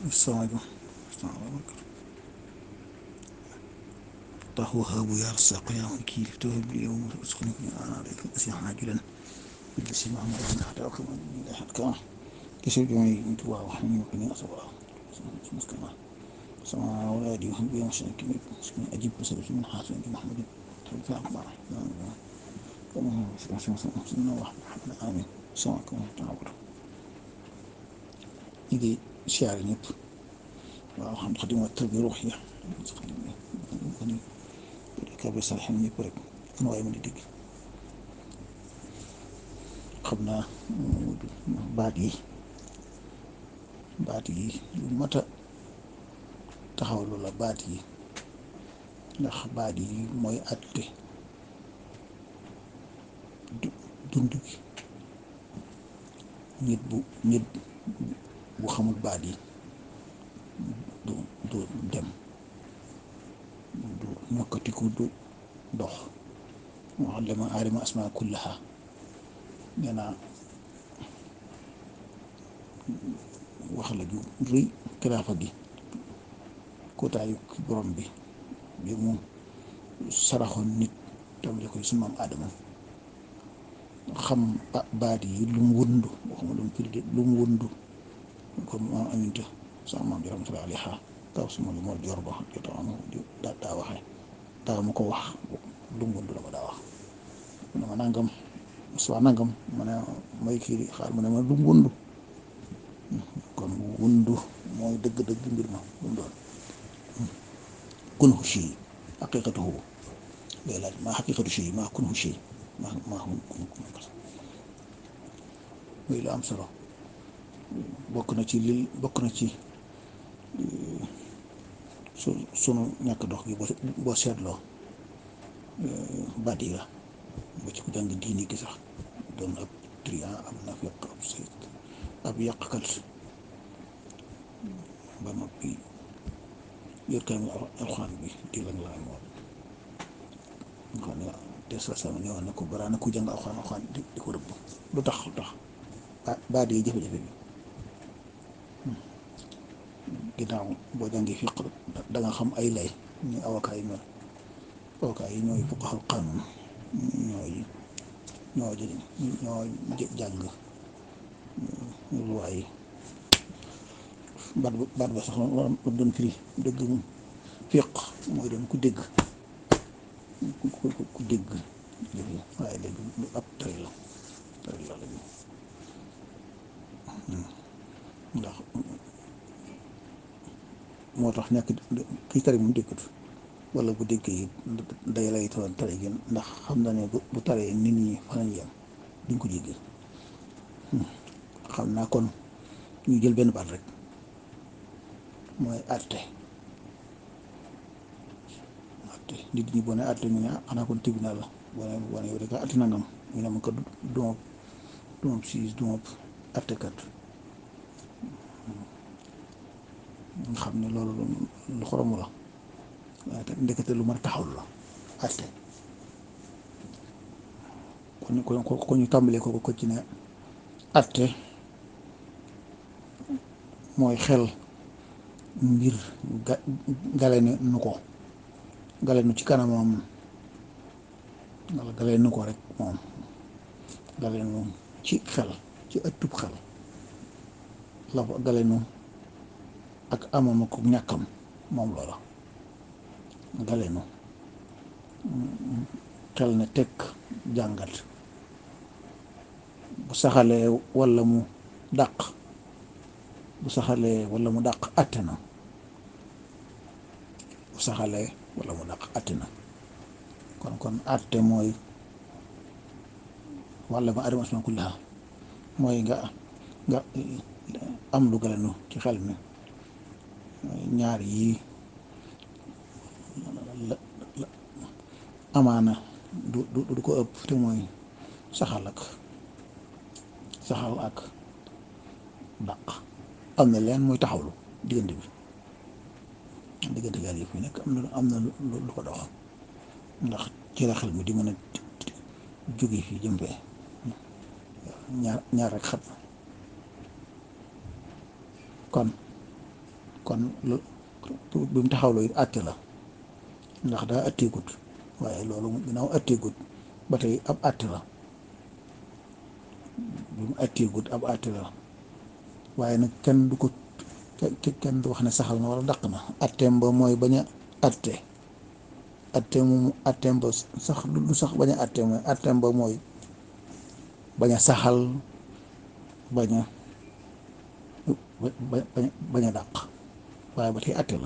السلام عليكم. طه وهاب يا رزاق يا وكيل توهب لي يوم وارزقني انا عليك اسيا عاجلا بالجسم محمد حتى اكرم من احد كما كسر جمعي انت وحمي وقني اصبر مسكنا سماع ولادي وهم بيوم شاكين اجيب بسبب من حاسن محمد ترفع اخبار كما سنة واحد محمد امين السلام عليكم ورحمه الله وبركاته يجي شعر ñëpp waaw xam xadim wa tarbi ruux ya ni kabe salxin ñëpp rek fu waaye mën di dégg xam naa baat yi lu mat a taxawlu la baat yi ndax baat yi mooy àtte dund gi nit bu xamul baat yi du dem du ñokkatiku du dox moo xam le ma aadama asmaa kullaha nee naa wax la ju rëy kilaafa gi kootaayu borom bi mu saraxoon nit tamle koy su maam aadama xam baat yi lu mu wundu waxuma lu mu firi lu mu wundu comme maam aminta sama maam jaram sala aliha kaw suma lu moo jor ba jotam daa waxee daa ma ko wax lu mu wundu la ma daa wax mu ne ma nangam soit nangam ma ne may kii xaar mu ne ma lu mu wundu kon wundu mooy dëgg-dëgg mbir ma lu mu doon kunhu shay haqiqatuhu lay laaj maa haqiqatu shay maa kunhu shay maa kun muy lu am solo bokk na ci sunu ñàkk dox gi boo seetloo baat yi la ba ci ku jàng diini gi sax doon ab trian ab nafiq ab sayt ab yàqkat ba noppi yor kaamil alxuraan bi di lang laa moom nga xam ne te sa sama ñëwoon na ko baraana ku jàng alxuraan di ko rëbb lu tax baat yi jafe-jafe bi ginnaaw boo jàngee fiq da nga xam ay lay ni avocat yi mel avocat yi ñooy fuqahaa qaanuun ñoo jàng luwaay yi baat ba sax la doon firi dëgg fiq mooy doon ku dégg ku dégg waaye léegi lu ab tari la léegi ndax moo tax nekk kii tari mu déggut wala bu déggee it day lay toon tari gi ndax xam na ne bu taree nit ñi fa lañ yem duñ ko jéggi xam naa kon ñu jël benn baat rek mooy àtte nit ñi boo ne àtte ñu ne xanaa kon tribunal la boo ne yow de ka àtte nangam ñu ne ma ko dumab siis dumab àttekat nga xam ne loolu lu xoromu la waaye te ndekete lu mën a taxawlu la àtte kon ñu tàmbalee ko ci ne àtte mooy xel mbir gale nu ci kanamam wala gale nu ko rek moom gale nu ci xel ci ëttub xel la gale nu ak amam ak ñàkkam moom loola gale nu xel ne tekk jàngat bu saxalee walla mu dàq àtte na bu saxalee walla mu dàq àtte na kon àtte mooy walla ma adama asmaa kullaha mooy nga am lu gale nu ci xel mi ñaar yii amaana du ko ëpp te mooy saxal ak dàq am na leen mooy taxawlu diggante gaal yi fi nekk am na lu ko dox ndax ci la xel mi di mën a jóge fii jëm fee ñaar rek xat kon kon lu bi mu taxawloo it àtte la ndax daa àtteegut waaye loolu ginnaaw àtteegut ba tey ab àtte la bi mu àtteegut ab àtte la waaye nag kenn du ko kenn du wax ne saxal na wala dàq na àtteem ba mooy bañ a àtte àtteem àtteem ba sax du sax bañ a àtte mooy àtteem ba mooy bañ a saxal bañ a bañ a dàq waaye ba tey àtte la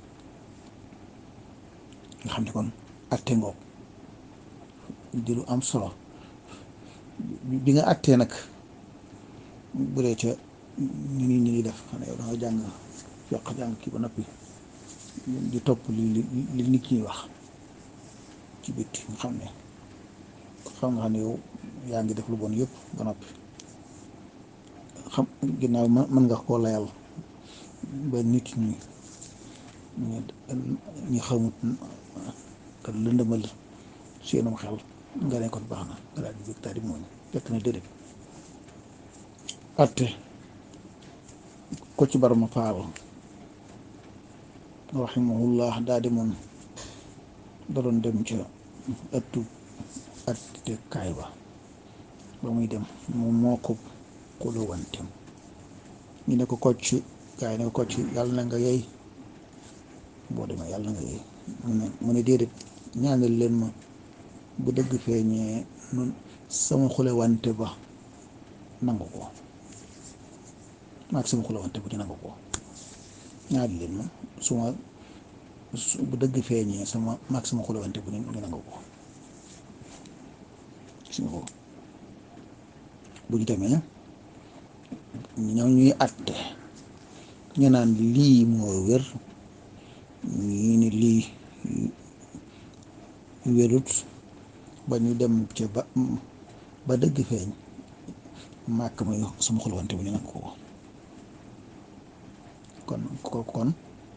nga xam ne kon àtte ngoog di lu am solo bi nga àttee nag bu dee ca ni nit ñi def xam ne yow da nga jàng yokk jàng kii ba noppi di topp li nit ñi wax ci bitti nga xam ne yow yaa ngi def lu bon yëpp ba noppi xam ginnaaw mën nga koo layal ba nit ñi xamut te lëndëmal seenum xel nga ne kon baax na nga daal di jóg daal di mooñ fekk na déedéet atte ko ci barama faal rahimahullah daal di moom da doon dem ca ëttu atte kaay ba muy dem moom moo ko xuluwantem ñu ne ko kocc gaa yi ne ko kocc yàlla na nga yey boo demee yàlla na nga yey mu ne déedéet ñaanal leen ma bu dëgg feeñee nun sama xulewante ba nangu ko maag sama xulewante ba di nangu ko ñaanal leen ma bu dëgg feeñee maag sama xulewante bu ñu nangu ko gis nga ko bu ñu demee ñoom ñuy àtte ñu naan lii moo wér ñii ni lii wérut ba ñu dem ca ba dëgg feeñ màkk may sama xulwante bu ñu nag ko kon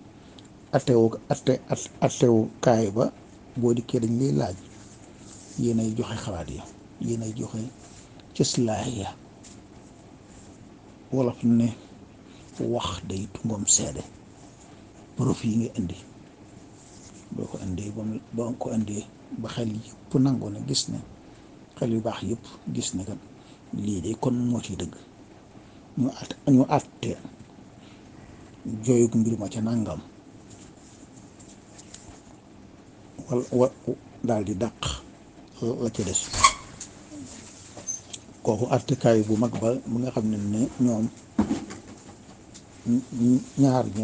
attewu kaay ba boo dikkee dañ lay laaj yéenay joxe xalaat yi yéenay joxe cëslaay ya wolof ne wax day tungoom seede profit yi nga indi boo ko indee boo ko indee ba xel yëpp nangoo ne gis ne xel yu baax yëpp gis ne kat lii de kon moo ciy dëgg ñu àtte jooyug mbir ma ca nangam wa daal di dàq la ca des kooku àttekaay bu mag ba mu nga xam ne ñoom ñaar ña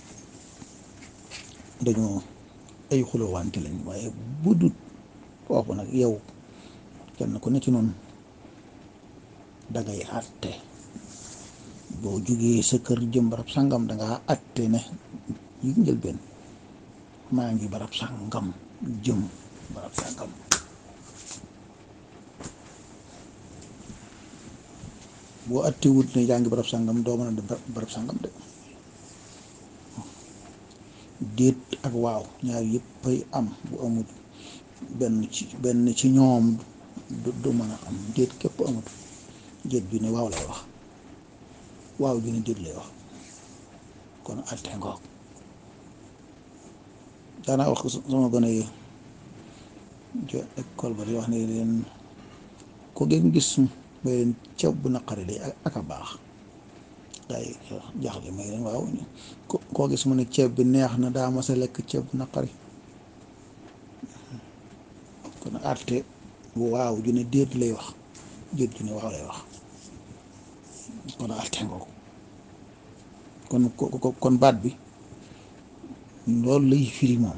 dañoo ay xulowante lañ waaye bu dut foofu nag yow kenn ku ne ci noonu dangay àtte boo jugee sa kër jëm barab sàngam dangaa àtte ne yi njëlbeen maa ngi barab sàngam jëm barab sàngam boo àtte wut ne yaa ngi barab sàngam doo mën a dem barab sàngam de déet ak waaw ñaar yëpp ay am bu amut benn ci ñoom du mën a am déet képp amut déet ju ne waaw lay wax waaw ju ne déet lay wax kon atte ngoog daanaa wax ko sama gone yi ca école ba di wax ne leen ko ngeen gis may leen ceeb bu naqari de ak a baax day jaaxle may leen waaw koo gis mu ne ceeb bi neex na daa mas a lekk ceeb bu naqari kon àtte waaw ju ne déet lay wax déet ju ne waaw lay wax kon àtte ngoo kon baat bi loolu lay firi moom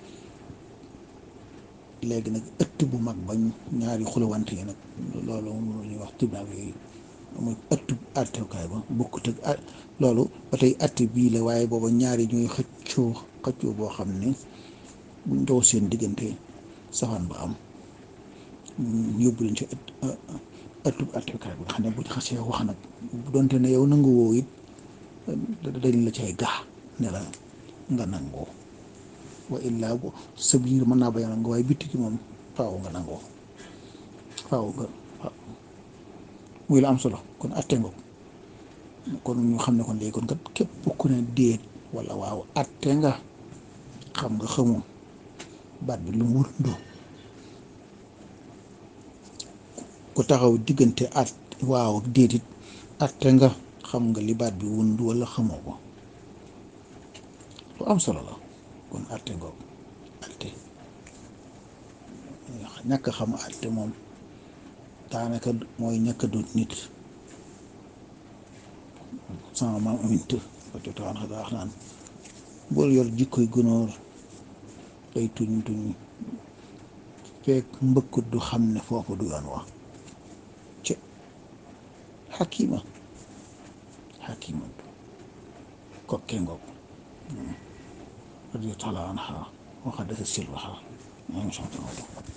léegi nag ëtt bu mag bañ ñaari xulawante yi nag loolu ñuy wax tribunal yooyu mooy ëttu àttekaay ba bokkut ak loolu ba tey àtte bii la waaye booba ñaari ñuy xëccoo boo xam ne buñ dow seen diggante safaan ba am yóbbu leen ci ëttu àttekaay ba nga xam ne buñ xasee wax nag bu doonte ne yow nangu woo it dañ la cay gaa ne la nga nangoo wa illaa sa biir mën naa bañ a nangoo waaye bitti ki moom faaw nga nangoo faaw nga muy la am solo kon atte nga kon ñu xam ne kon léegi kon kat képp ku ne déet wala waaw atte nga xam nga xamoo baat bi lu mu wërndoo ku taxaw diggante at waaw ak déedit atte nga xam nga li baat bi wund wala xamoo ko lu am solo la kon atte ngoog atte ñàkk xam atte moom daanaka mooy ñàkk a doon nit sama maam aminte ba jotaan xa wax naan bool yor jikkoy gunóor day tuñ tuñ fekk mbëkkut du xam ne foofu du yoon wax ci xakima kokkee ngoog radiyallaahu anhaa waxa dasa silwaxa